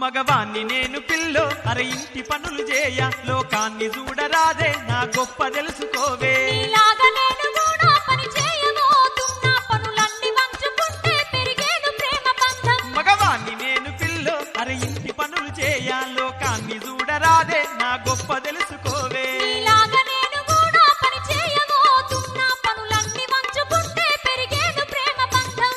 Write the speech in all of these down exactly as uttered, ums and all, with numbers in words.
మగవాణ్ణి నేను పిల్లో అరే ఇంటి పనులు చేయ లోకాన్ని చూడరాదే నా గొప్ప తెలుసుకోవే నీలాగా నేను కూడా పని చేయబోతున్నా పనులన్నీ వంచుకుంటే పెరిగేను ప్రేమ బంధం మగవాణ్ణి నేను పిల్లో అరే ఇంటి పనులు చేయ లోకాన్ని చూడరాదే నా గొప్ప తెలుసుకోవే నీలాగా నేను కూడా పని చేయబోతున్నా పనులన్నీ వంచుకుంటే పెరిగేను ప్రేమ బంధం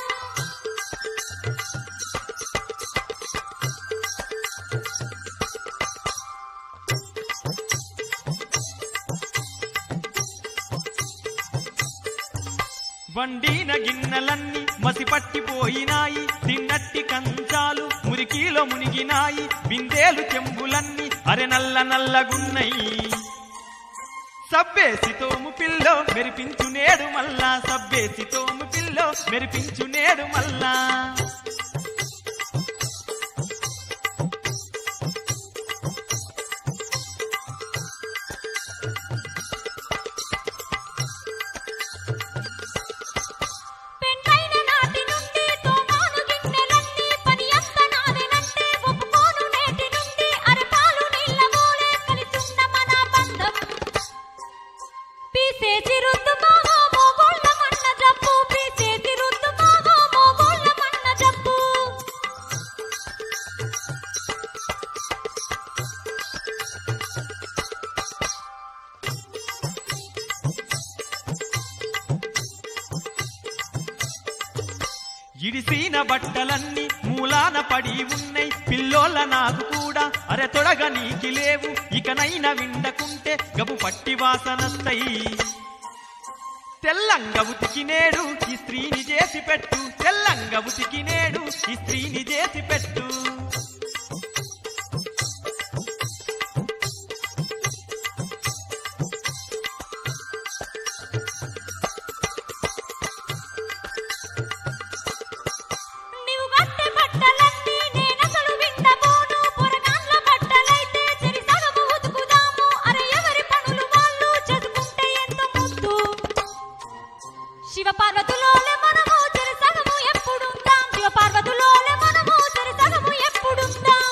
వండిన గిన్నెలన్నీ మసిపట్టిపోయినాయి తిన్నట్టి కంచాలు మురికిలో మునిగినాయి బిందెలు చెంబులన్నీ అరె నల్ల నల్లగున్నయి సబ్బేసి తోము పిల్లో మెరిపించు నేడు మల్లా సబ్బేసి తోము పిల్లో మెరిపించు నేడు మల్లా ఇడిసిన బట్టలన్నీ మూలాన పడి ఉన్నై పిల్లోళ్ళ నాకు కూడా అరె తొడగ నీకి లేవు ఇకనైనా విండకుంటే గబు పట్టి వాసనస్తాయి తెల్లంగ ఉతికి నేడు ఈ స్త్రీని చేసి పెట్టు తెల్లంగ ఉతికి నేడు ఈ స్త్రీని చేసి పెట్టు శివ పార్వతులోలే మనము చెరసగము ఎప్పుడుందాం శివ పార్వతులోలే మనము చెరసగము ఎప్పుడుందాం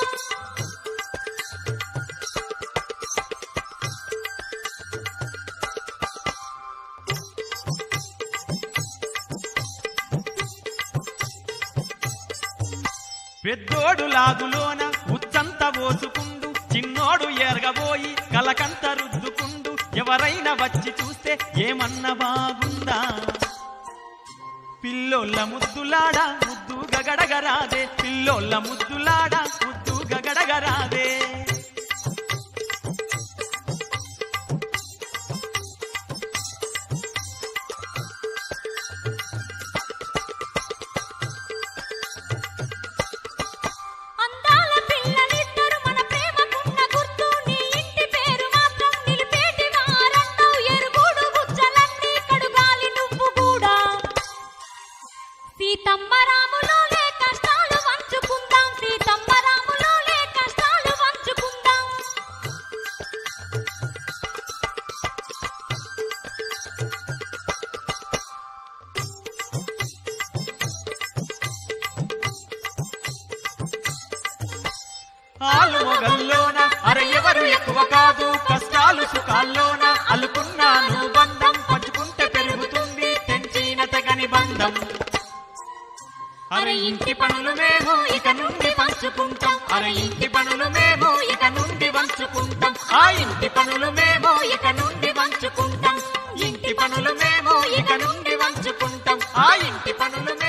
పెద్దోడు లాగులోన ఉచ్చంత పోసుకుండు చిన్నోడు ఎరగబోయి కలకంత రుద్దుకుండు ఎవరైనా వచ్చి చూస్తే ఏమన్నా బాగుందా పిల్లోళ్ళ ముద్దులాడ ముద్దు గగడగరాదే పిల్లోళ్ళ ముద్దులాడ ముద్దు గగడగరాదే సీతమ్మరాములోలే కష్టాలు వంచుకుందాం సీతమ్మరాములోలే కష్టాలు వంచుకుందాం ఆలు మొగల్లోన అరే ఎవరు ఎక్కువ కాదు కష్టాలు సుఖాల్లోన అల్లుకున్నాను బంధం పంచుకుంటే పెరుగుతుంది తెంచిన తగని బంధం అరే ఇంటి పనులు మేము ఇక నుండి పంచుకుంటాం అరే ఇంటి పనులు మేము ఇక నుండి పంచుకుంటాం ఆ ఇంటి పనులు మేము ఇక నుండి పంచుకుంటాం ఇంటి పనులు మేము ఇక నుండి పంచుకుంటాం ఆ ఇంటి పనులు